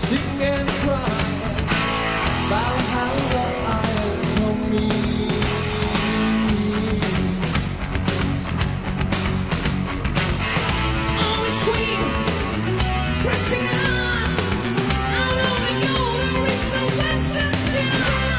sing and cry about how long I have known me. Always sweet, pressing on. How long we go to reach the western shore?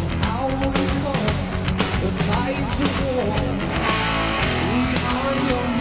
The tides of war, we are young.